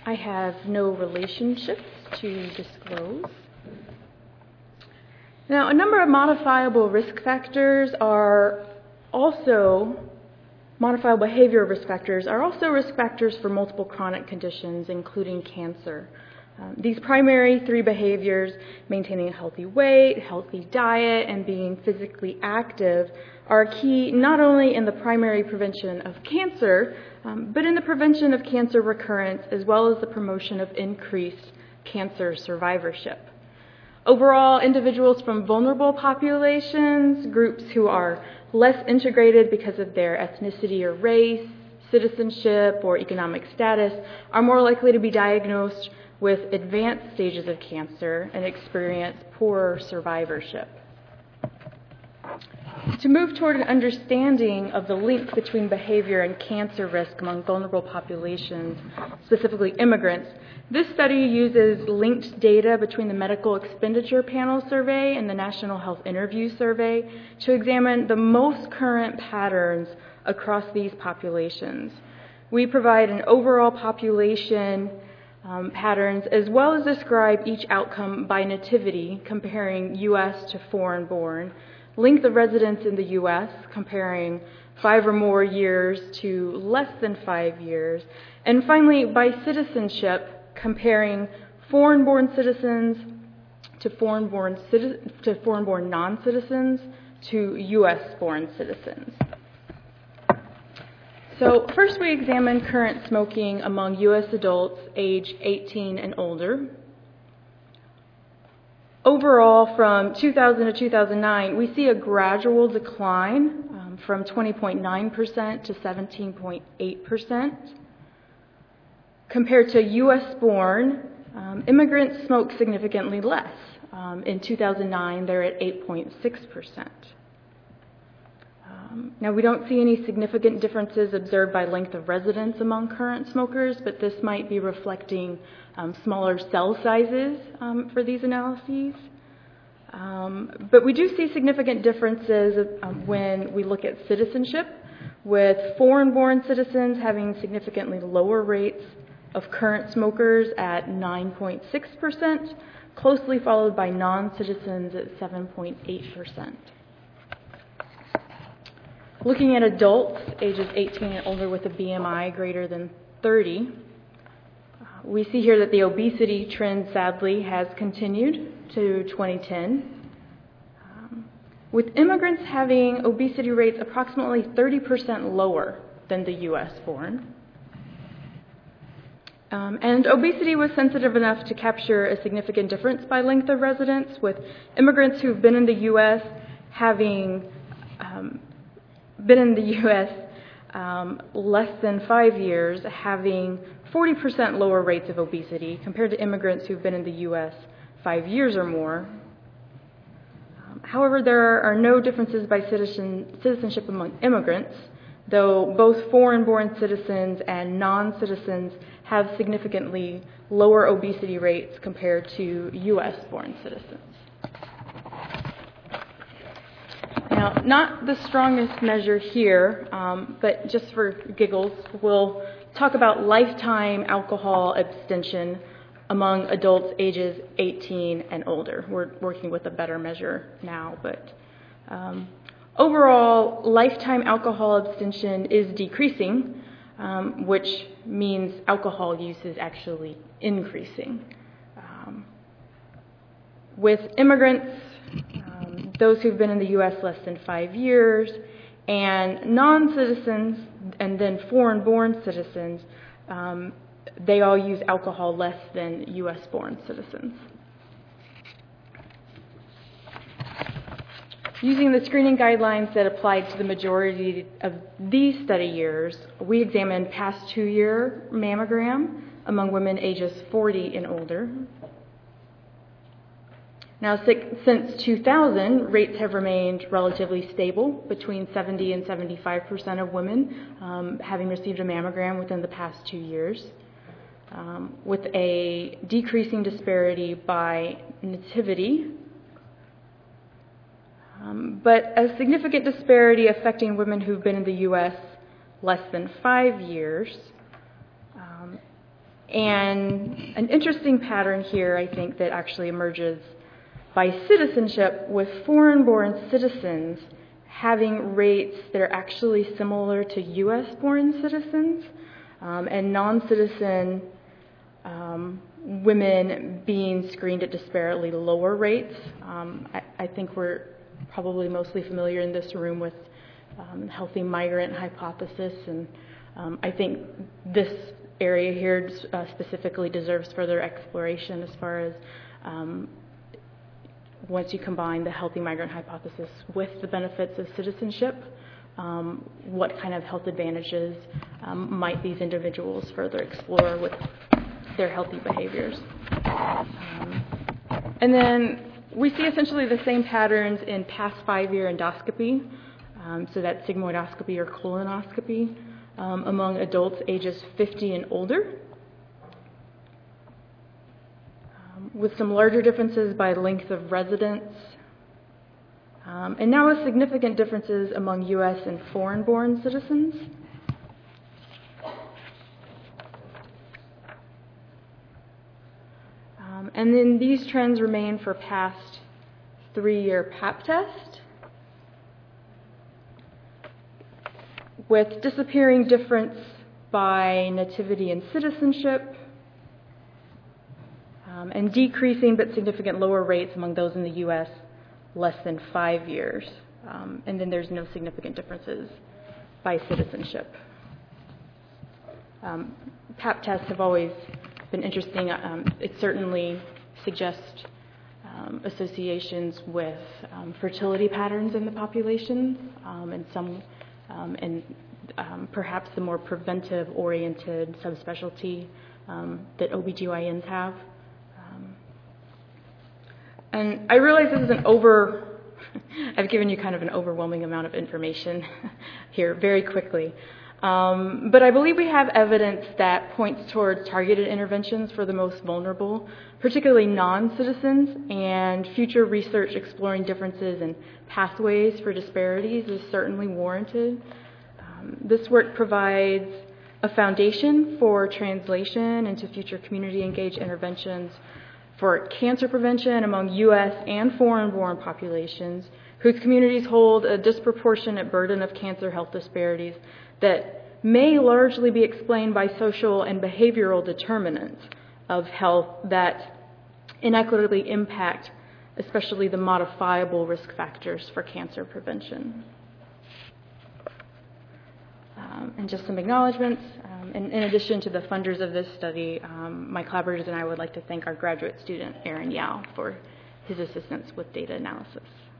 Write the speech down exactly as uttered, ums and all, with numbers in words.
I have no relationships to disclose. Now, a number of modifiable risk factors are also, modifiable behavior risk factors are also risk factors for multiple chronic conditions, including cancer. Um, these primary three behaviors, maintaining a healthy weight, healthy diet, and being physically active, are key not only in the primary prevention of cancer, um, but in the prevention of cancer recurrence, as well as the promotion of increased cancer survivorship. Overall, individuals from vulnerable populations, groups who are less integrated because of their ethnicity or race, citizenship, or economic status, are more likely to be diagnosed with advanced stages of cancer and experience poorer survivorship. To move toward an understanding of the link between behavior and cancer risk among vulnerable populations, specifically immigrants, this study uses linked data between the Medical Expenditure Panel Survey and the National Health Interview Survey to examine the most current patterns across these populations. We provide an overall population um, patterns as well as describe each outcome by nativity, comparing U S to foreign-born, length of residence in the U S, comparing five or more years to less than five years, and finally by citizenship, comparing foreign-born citizens to foreign-born citi- to foreign-born non-citizens to U S-born citizens. So first we examine current smoking among U S adults age eighteen and older. Overall, from two thousand to two thousand nine, we see a gradual decline um, from twenty point nine percent to seventeen point eight percent. Compared to U S-born, um, immigrants smoke significantly less. Um, in two thousand nine, they're at eight point six percent. Um, now, we don't see any significant differences observed by length of residence among current smokers, but this might be reflecting um, smaller cell sizes um, for these analyses. Um, but we do see significant differences um, when we look at citizenship, with foreign-born citizens having significantly lower rates of current smokers at nine point six percent, closely followed by non-citizens at seven point eight percent. Looking at adults ages eighteen and older with a B M I greater than thirty, uh, we see here that the obesity trend sadly has continued to twenty ten, um, with immigrants having obesity rates approximately thirty percent lower than the U S-born. Um, and obesity was sensitive enough to capture a significant difference by length of residence, with immigrants who've been in the U S having um, been in the U S um, less than five years, having forty percent lower rates of obesity compared to immigrants who've been in the U S five years or more. Um, however, there are no differences by citizen, citizenship among immigrants, though both foreign-born citizens and non-citizens have significantly lower obesity rates compared to U S-born citizens. Now, not the strongest measure here, um, but just for giggles, we'll talk about lifetime alcohol abstention among adults ages eighteen and older. We're working with a better measure now, but um, overall, lifetime alcohol abstention is decreasing, um, which means alcohol use is actually increasing. Um, with immigrants, um, those who've been in the U S less than five years, and non-citizens, and then foreign-born citizens, um, they all use alcohol less than U S-born citizens. Using the screening guidelines that applied to the majority of these study years, we examined past two-year mammogram among women ages forty and older. Now, since two thousand, rates have remained relatively stable, between seventy and seventy-five percent of women um, having received a mammogram within the past two years, um, with a decreasing disparity by nativity, um, but a significant disparity affecting women who've been in the U S less than five years. Um, And an interesting pattern here, I think, that actually emerges by citizenship, with foreign-born citizens having rates that are actually similar to U S-born citizens, um, and non-citizen um, women being screened at disparately lower rates. Um, I, I think we're probably mostly familiar in this room with um, healthy migrant hypothesis, and um, I think this area here uh, specifically deserves further exploration as far as um, once you combine the healthy migrant hypothesis with the benefits of citizenship, um, what kind of health advantages um, might these individuals further explore with their healthy behaviors. Um, and then we see essentially the same patterns in past five-year endoscopy, um, so that's sigmoidoscopy or colonoscopy, um, among adults ages fifty and older, um, with some larger differences by length of residence, um, and now with significant differences among U S and foreign-born citizens. Um, and then these trends remain for past three-year pap test, with disappearing difference by nativity and citizenship, um, and decreasing but significant lower rates among those in the U S less than five years. Um, and then there's no significant differences by citizenship. Um, pap tests have always been interesting. Um, it certainly suggests um, associations with um, fertility patterns in the population, um, and some, um, and um, perhaps the more preventive-oriented subspecialty um, that O B G Y Ns have. Um, and I realize this is an over. I've given you kind of an overwhelming amount of information here very quickly. Um, but I believe we have evidence that points towards targeted interventions for the most vulnerable, particularly non-citizens, and future research exploring differences in pathways for disparities is certainly warranted. Um, this work provides a foundation for translation into future community-engaged interventions for cancer prevention among U S and foreign-born populations whose communities hold a disproportionate burden of cancer health disparities that may largely be explained by social and behavioral determinants of health that inequitably impact especially the modifiable risk factors for cancer prevention. Um, and just some acknowledgments. Um, in, in addition to the funders of this study, um, my collaborators and I would like to thank our graduate student, Aaron Yao, for his assistance with data analysis.